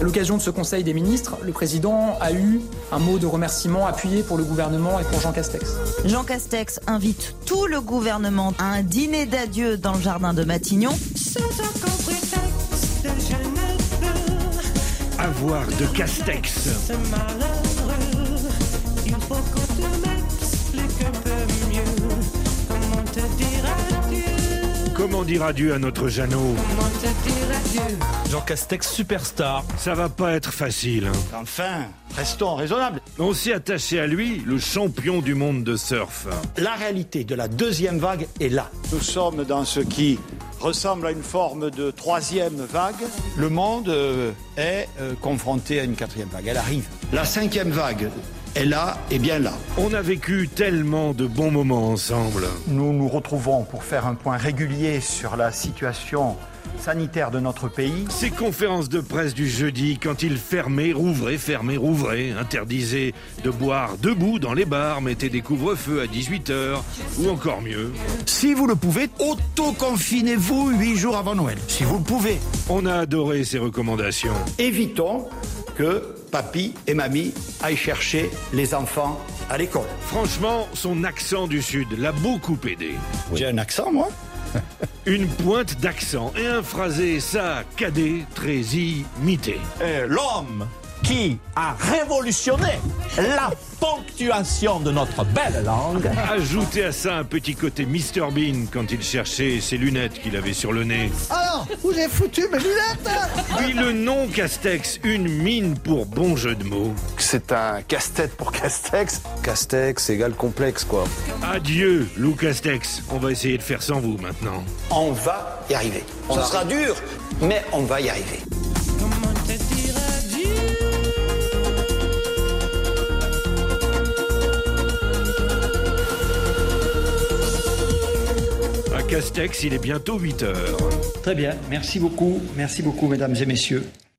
À l'occasion de ce Conseil des ministres, le président a eu un mot de remerciement appuyé pour le gouvernement et pour Jean Castex. Jean Castex invite tout le gouvernement à un dîner d'adieu dans le jardin de Matignon. Avoir de Castex. Comment dire adieu à notre Jeannot? Jean Castex superstar. Ça va pas être facile. Enfin, restons raisonnables. On s'est attaché à lui, le champion du monde de surf. La réalité de la deuxième vague est là. Nous sommes dans ce qui ressemble à une forme de troisième vague. Le monde est confronté à une quatrième vague. Elle arrive. La cinquième vague est là et bien là. On a vécu tellement de bons moments ensemble. Nous nous retrouvons pour faire un point régulier sur la situation sanitaire de notre pays. Ces conférences de presse du jeudi, quand il fermait, rouvrait, interdisait de boire debout dans les bars, mettait des couvre-feux à 18h, ou encore mieux. Si vous le pouvez, autoconfinez-vous 8 jours avant Noël. Si vous le pouvez. On a adoré ces recommandations. Évitons que papy et mamie aillent chercher les enfants à l'école. Franchement, son accent du Sud l'a beaucoup aidé. J'ai un accent, moi. Une pointe d'accent et un phrasé, ça, cadet, très imité. L'homme qui a révolutionné la ponctuation de notre belle langue. Ajoutez à ça un petit côté Mr Bean quand il cherchait ses lunettes qu'il avait sur le nez. Alors, où j'ai foutu mes lunettes? Puis le nom Castex, une mine pour bon jeu de mots. C'est un casse-tête pour Castex. Castex égale complexe, quoi. Adieu, Lou Castex. On va essayer de faire sans vous maintenant. On va y arriver. Ça sera dur, mais on va y arriver. À Castex, il est bientôt 8h. Très bien, merci beaucoup mesdames et messieurs.